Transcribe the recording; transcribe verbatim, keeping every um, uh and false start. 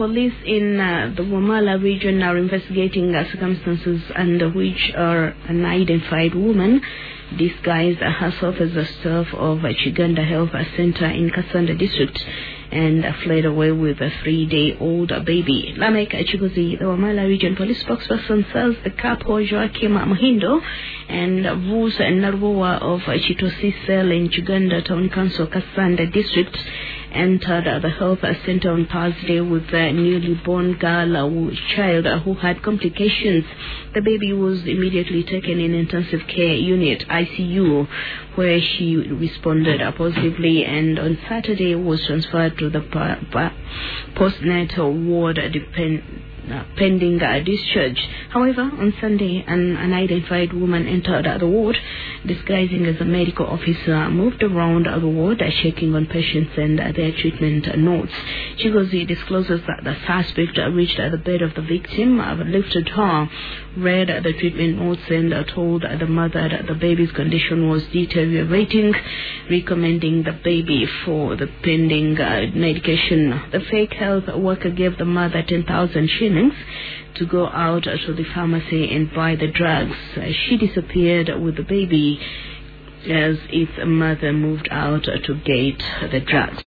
police in uh, the Wamala region are investigating uh, circumstances under which uh, an identified woman disguised herself as the staff of a Chiganda Health Center in Kasanda district and uh, fled away with a three-day-old baby. Lamek Chiguzi, the Wamala region police spokesperson, says the couple Joaquim Mahindo and Vuz Narwoa of Chitosi Cell in Chiganda Town Council Kasanda district entered the health center on Thursday with a newly born girl uh, child uh, who had complications. The baby was immediately taken in intensive care unit I C U, where she responded uh, positively, and on Saturday was transferred to the pa- pa- postnatal ward uh, depend- Uh, pending uh, discharge. However, on Sunday, an unidentified woman entered uh, the ward disguising as a medical officer, moved around uh, the ward, uh, checking on patients and uh, their treatment uh, notes. Chigozi discloses that the suspect uh, reached uh, the bed of the victim, uh, lifted her, read uh, the treatment notes, and uh, told uh, the mother that the baby's condition was deteriorating, recommending the baby for the pending uh, medication. The fake health worker gave the mother ten thousand shillings to go out to the pharmacy and buy the drugs. She disappeared with the baby as its mother moved out to get the drugs.